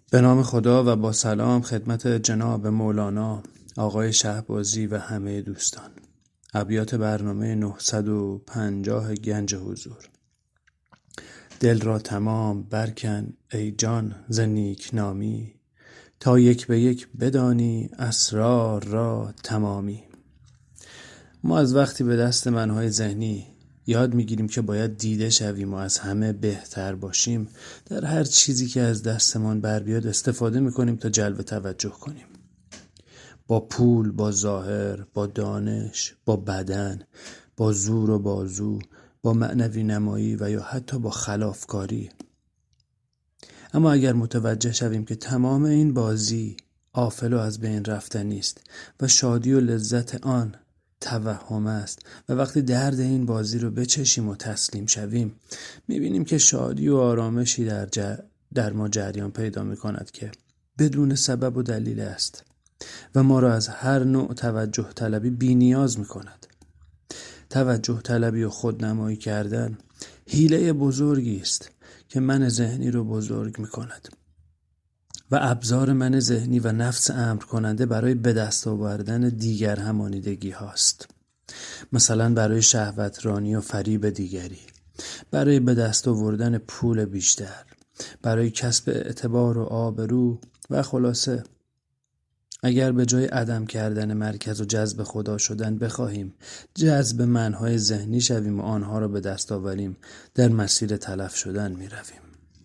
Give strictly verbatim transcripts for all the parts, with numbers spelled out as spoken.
به نام خدا و با سلام خدمت جناب مولانا آقای شهبازی و همه دوستان. ابیات برنامه نهصد و پنجاه گنج حضور. دل را تمام برکن ای جان ز نیکنامی، تا یک به یک بدانی اسرار را تمامی. ما از وقتی به دست منهای ذهنی یاد میگیریم که باید دیده شویم و از همه بهتر باشیم، در هر چیزی که از دستمان بر بیاد استفاده میکنیم تا جلب توجه کنیم. با پول، با ظاهر، با دانش، با بدن، با زور و بازو، با معنوی نمایی و یا حتی با خلافکاری. اما اگر متوجه شویم که تمام این بازی آفل و از بین رفتنی است و شادی و لذت آن توهم است و وقتی درد این بازی رو بچشیم و تسلیم شویم، میبینیم که شادی و آرامشی در, ج... در ما جریان پیدا میکند که بدون سبب و دلیل است و ما را از هر نوع توجه طلبی بی نیاز میکند. توجه طلبی و خودنمایی کردن حیله بزرگی است که من ذهنی رو بزرگ میکند و ابزار من ذهنی و نفس امر کننده برای به دست آوردن دیگر همانیدگی هاست. مثلا برای شهوت رانی و فریب دیگری، برای به دست آوردن پول بیشتر، برای کسب اعتبار و آبرو و خلاصه. اگر به جای عدم کردن مرکز و جذب خدا شدن بخواهیم جذب منهای ذهنی شویم و آنها را به دست آوریم، در مسیر تلف شدن می رویم.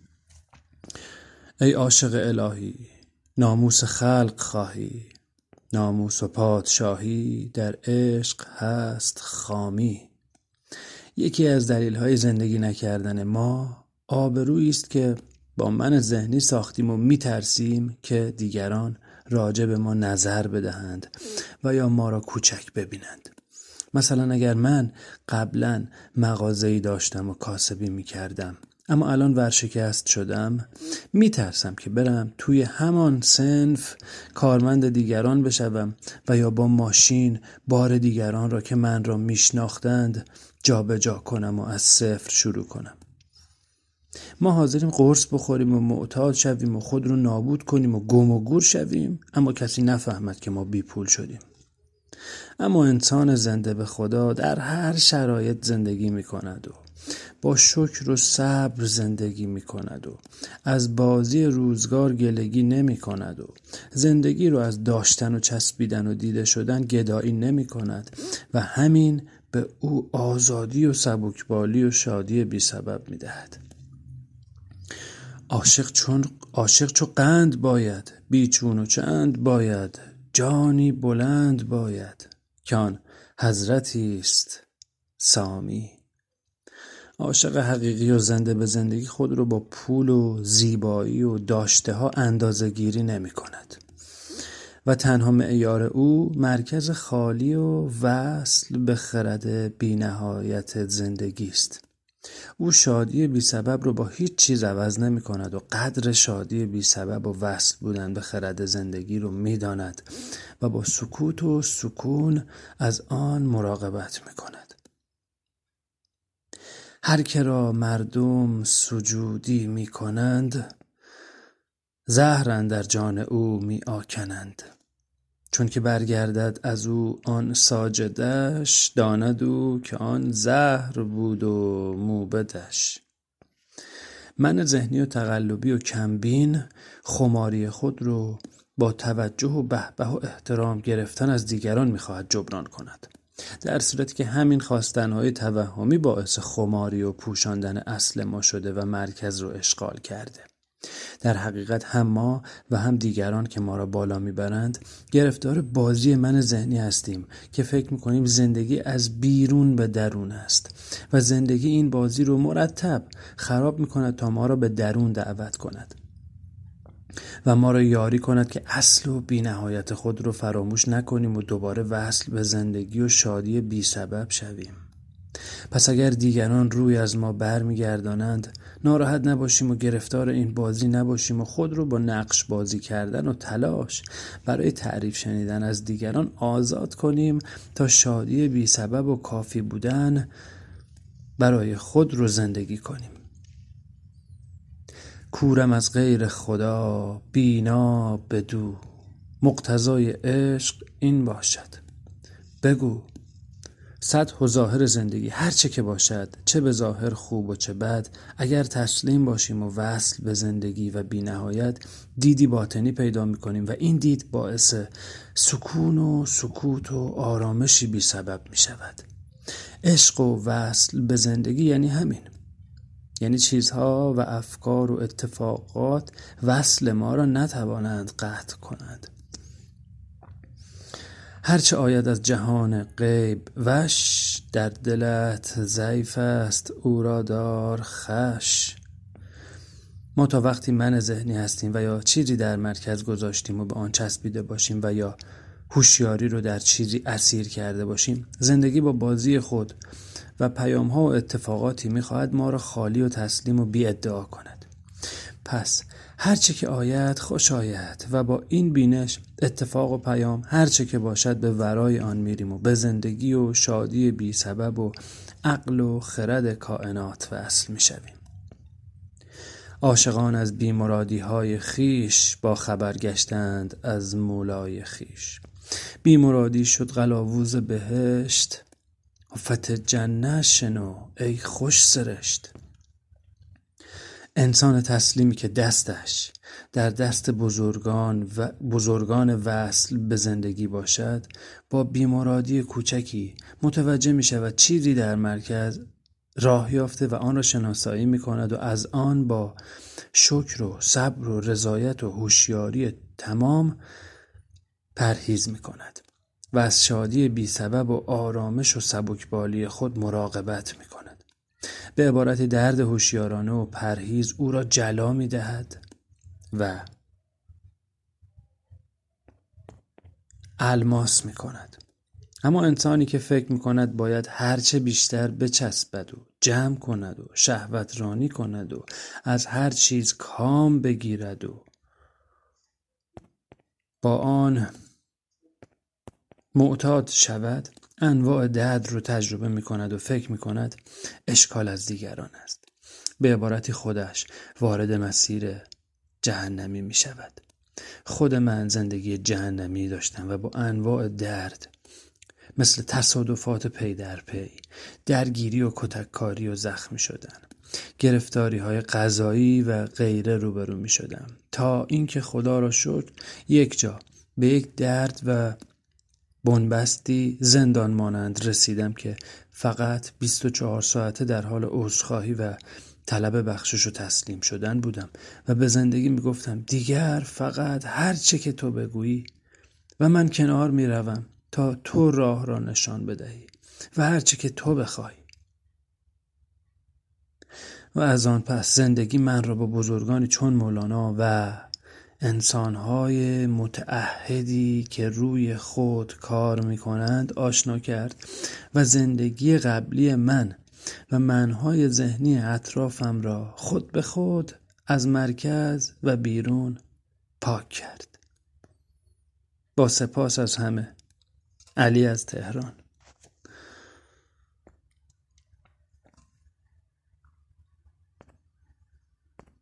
ای عاشق الهی، ناموس خلق خواهی، ناموس و پادشاهی در عشق هست خامی. یکی از دلیل‌های زندگی نکردن ما آبرویی است که با من ذهنی ساختیم و می‌ترسیم که دیگران راجع به ما نظر بدهند و یا ما را کوچک ببینند. مثلا اگر من قبلا مغازه‌ای داشتم و کاسبی می‌کردم اما الان ورشکست شدم، میترسم که برم توی همان صنف کارمند دیگران بشوم و یا با ماشین بار دیگران را که من را میشناختند جا به جا کنم و از صفر شروع کنم. ما حاضریم قرص بخوریم و معتاد شویم و خود رو نابود کنیم و گم و گور شویم، اما کسی نفهمد که ما بی پول شدیم. اما انسان زنده به خدا در هر شرایط زندگی می کند و با شکر و صبر زندگی می کند و از بازی روزگار گلگی نمی کند و زندگی رو از داشتن و چسبیدن و دیده شدن گدایی نمی کند و همین به او آزادی و سبکبالی و شادی بی سبب می دهد. عاشق چون عاشق چو قند باید، بیچون و چند باید، جانی بلند باید، که آن حضرتی است سامی. عاشق حقیقی و زنده به زندگی خود رو با پول و زیبایی و داشته ها اندازه گیری نمی کند و تنها معیار او مرکز خالی و وصل به خرد بی نهایت زندگی است. او شادی بی سبب رو با هیچ چیز عوض نمی کند و قدر شادی بی سبب و وصل بودن به خرد زندگی رو می داند و با سکوت و سکون از آن مراقبت می کند. هر که را مردم سجودی می کنند، زهر اندر جان او می آکنند. چون که برگردد از او آن ساجدش، داند او که آن زهر بود و موبدش. من ذهنی و تقلبی و کمبین خماری خود رو با توجه و بهبه و احترام گرفتن از دیگران می‌خواهد جبران کند، در صورتی که همین خواستن‌های توهمی باعث خماری و پوشاندن اصل ما شده و مرکز رو اشغال کرده. در حقیقت هم ما و هم دیگران که ما را بالا میبرند گرفتار بازی من ذهنی هستیم که فکر میکنیم زندگی از بیرون به درون است و زندگی این بازی رو مرتب خراب میکند تا ما را به درون دعوت کند و ما را یاری کند که اصل و بی نهایت خود رو فراموش نکنیم و دوباره وصل به زندگی و شادی بی سبب شویم. پس اگر دیگران روی از ما بر میگردانند ناراحت نباشیم و گرفتار این بازی نباشیم و خود رو با نقش بازی کردن و تلاش برای تعریف شنیدن از دیگران آزاد کنیم تا شادی بی سبب و کافی بودن برای خود رو زندگی کنیم. کورم از غیر خدا بینا بدو، مقتضای عشق این باشد. بگو سطح و ظاهر زندگی هر چه که باشد، چه به ظاهر خوب و چه بد، اگر تسلیم باشیم و وصل به زندگی و بی نهایت، دیدی باطنی پیدا میکنیم و این دید باعث سکون و سکوت و آرامشی بی سبب میشود. عشق و وصل به زندگی یعنی همین، یعنی چیزها و افکار و اتفاقات وصل ما را نتوانند قطع کنند. هرچه آید از جهان غیب وش، در دلت ضعیف است او را دار خوش. ما تا وقتی من ذهنی هستیم و یا چیزی در مرکز گذاشتیم و به آن چسبیده باشیم و یا هوشیاری رو در چیزی اسیر کرده باشیم، زندگی با بازی خود و پیام‌ها و اتفاقاتی می‌خواهد ما را خالی و تسلیم و بی ادعا کند. پس هرچه که آید خوش آید و با این بینش اتفاق و پیام هرچه که باشد به ورای آن میریم و به زندگی و شادی بی سبب و عقل و خرد کائنات وصل میشویم. عاشقان از بیمرادی های خیش با خبر گشتند از مولای خیش. بیمرادی شد قلاووز بهشت، آفت جنت شنو ای خوش سرشت. انسان تسلیمی که دستش در دست بزرگان و بزرگان وصل به زندگی باشد، با بیمرادی کوچکی متوجه می شود چیزی در مرکز راه یافته و آن را شناسایی می کند و از آن با شکر و صبر و رضایت و هوشیاری تمام پرهیز می کند و از شادی بی سبب و آرامش و سبکبالی خود مراقبت می کند. به عبارتی درد هوشیارانه و پرهیز او را جلا می دهد و الماس می کند. اما انسانی که فکر می کند باید هرچه بیشتر بچسبد و جمع کند و شهوت رانی کند و از هر چیز کام بگیرد و با آن معتاد شود، انواع درد رو تجربه می کند و فکر می کند اشکال از دیگران است. به عبارتی خودش وارد مسیر جهنمی می شود. خود من زندگی جهنمی داشتم و با انواع درد مثل تصادفات پی در پی، درگیری و کتککاری و زخمی شدن، گرفتاری های قضایی و غیره روبرو می شدم، تا اینکه خدا را شکر یک جا به یک درد و بنبستی زندان مانند رسیدم که فقط بیست و چهار ساعته در حال عذرخواهی و طلب بخشش و تسلیم شدن بودم و به زندگی می گفتم دیگر فقط هر چه که تو بگویی و من کنار می روم تا تو راه را نشان بدهی و هر چه که تو بخوای. و از آن پس زندگی من را با بزرگانی چون مولانا و انسان‌های متعهدی که روی خود کار می‌کنند آشنا کرد و زندگی قبلی من و منهای ذهنی اطرافم را خود به خود از مرکز و بیرون پاک کرد. با سپاس از همه. علی از تهران.